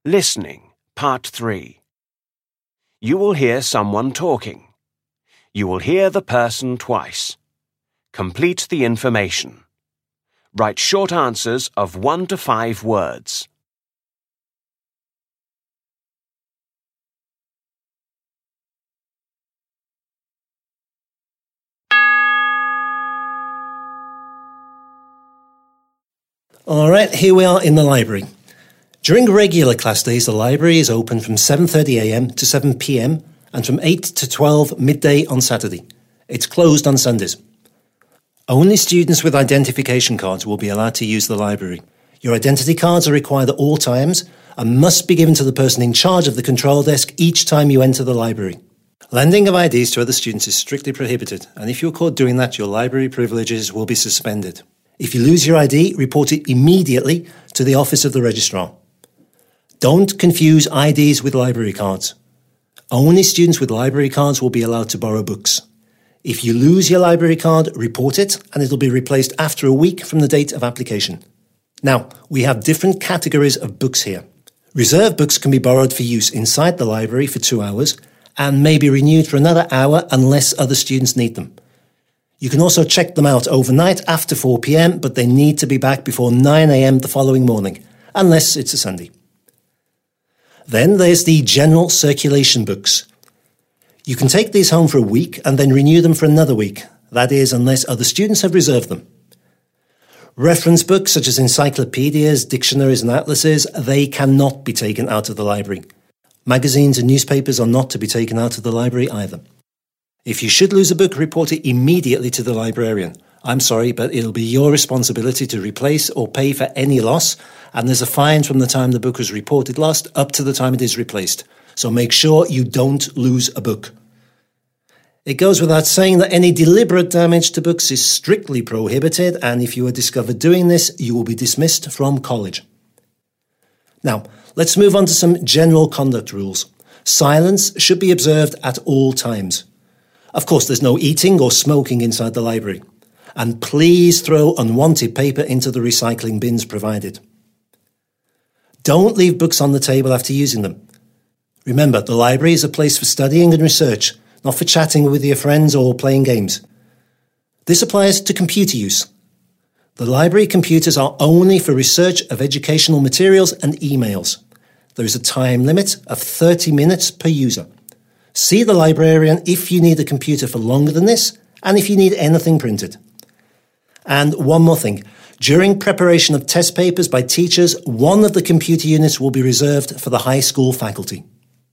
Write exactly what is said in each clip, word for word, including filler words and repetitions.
Listening, Part three. You will hear someone talking. You will hear the person twice. Complete the information. Write short answers of one to five words. All right, here we are in the library. During regular class days, the library is open from seven thirty a m to seven p m and from eight to twelve midday on Saturday. It's closed on Sundays. Only students with identification cards will be allowed to use the library. Your identity cards are required at all times and must be given to the person in charge of the control desk each time you enter the library. Lending of I Ds to other students is strictly prohibited, and if you're caught doing that, your library privileges will be suspended. If you lose your I D, report it immediately to the Office of the Registrar. Don't confuse I Ds with library cards. Only students with library cards will be allowed to borrow books. If you lose your library card, report it and it'll be replaced after a week from the date of application. Now, we have different categories of books here. Reserve books can be borrowed for use inside the library for two hours and may be renewed for another hour unless other students need them. You can also check them out overnight after four p m, but they need to be back before nine a m the following morning, unless it's a Sunday. Then there's the general circulation books. You can take these home for a week and then renew them for another week. That is, unless other students have reserved them. Reference books such as encyclopedias, dictionaries and atlases, they cannot be taken out of the library. Magazines and newspapers are not to be taken out of the library either. If you should lose a book, report it immediately to the librarian. I'm sorry, but it'll be your responsibility to replace or pay for any loss, and there's a fine from the time the book was reported lost up to the time it is replaced. So make sure you don't lose a book. It goes without saying that any deliberate damage to books is strictly prohibited, and if you are discovered doing this, you will be dismissed from college. Now, let's move on to some general conduct rules. Silence should be observed at all times. Of course, there's no eating or smoking inside the library. And please throw unwanted paper into the recycling bins provided. Don't leave books on the table after using them. Remember, the library is a place for studying and research, not for chatting with your friends or playing games. This applies to computer use. The library computers are only for research of educational materials and emails. There is a time limit of thirty minutes per user. See the librarian if you need a computer for longer than this and if you need anything printed. And one more thing. During preparation of test papers by teachers, one of the computer units will be reserved for the high school faculty.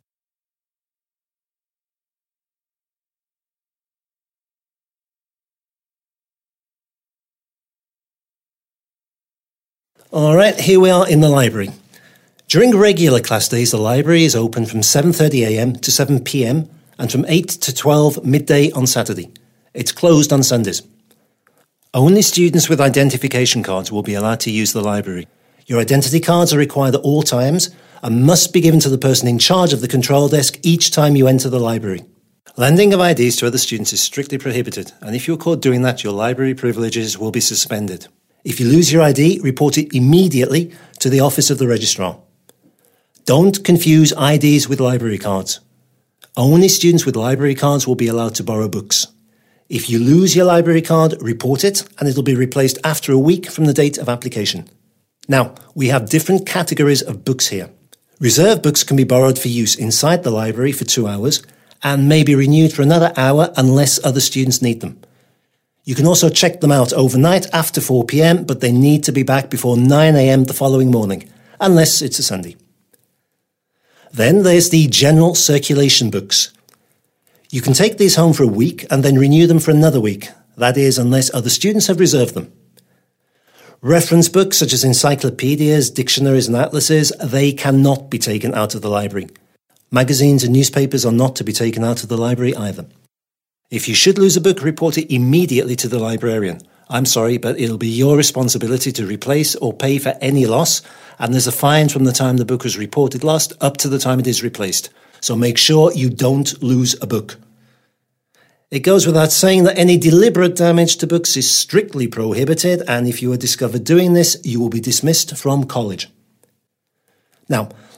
All right, here we are in the library. During regular class days, the library is open from seven thirty a m to seven p m and from eight to twelve midday on Saturday. It's closed on Sundays. Only students with identification cards will be allowed to use the library. Your identity cards are required at all times and must be given to the person in charge of the control desk each time you enter the library. Lending of I Ds to other students is strictly prohibited, and if you're caught doing that, your library privileges will be suspended. If you lose your I D, report it immediately to the Office of the Registrar. Don't confuse I Ds with library cards. Only students with library cards will be allowed to borrow books. If you lose your library card, report it and it'll be replaced after a week from the date of application. Now, we have different categories of books here. Reserve books can be borrowed for use inside the library for two hours and may be renewed for another hour unless other students need them. You can also check them out overnight after four p m, but they need to be back before nine a m the following morning, unless it's a Sunday. Then there's the general circulation books. You can take these home for a week and then renew them for another week. That is, unless other students have reserved them. Reference books such as encyclopedias, dictionaries and atlases, they cannot be taken out of the library. Magazines and newspapers are not to be taken out of the library either. If you should lose a book, report it immediately to the librarian. I'm sorry, but it'll be your responsibility to replace or pay for any loss, and there's a fine from the time the book was reported lost up to the time it is replaced. So make sure you don't lose a book. It goes without saying that any deliberate damage to books is strictly prohibited, and if you are discovered doing this, you will be dismissed from college. Now,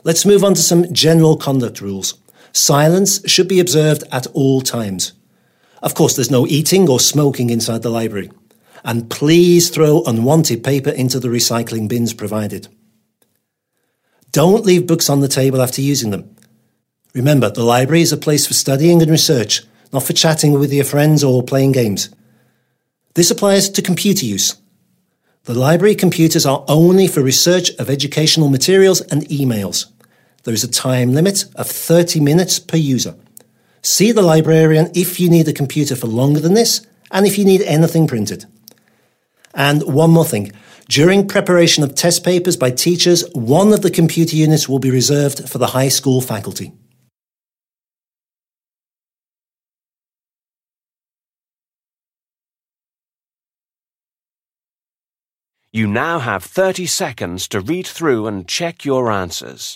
Let's move on to some general conduct rules. Silence should be observed at all times. Of course, there's no eating or smoking inside the library. And please throw unwanted paper into the recycling bins provided. Don't leave books on the table after using them. Remember, the library is a place for studying and research, not for chatting with your friends or playing games. This applies to computer use. The library computers are only for research of educational materials and emails. There is a time limit of thirty minutes per user. See the librarian if you need a computer for longer than this and if you need anything printed. And one more thing. During preparation of test papers by teachers, one of the computer units will be reserved for the high school faculty. You now have thirty seconds to read through and check your answers.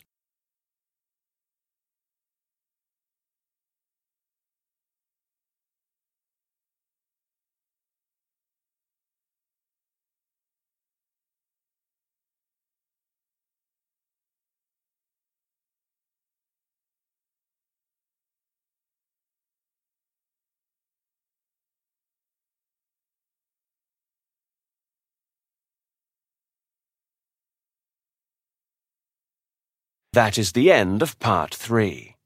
That is the end of part three.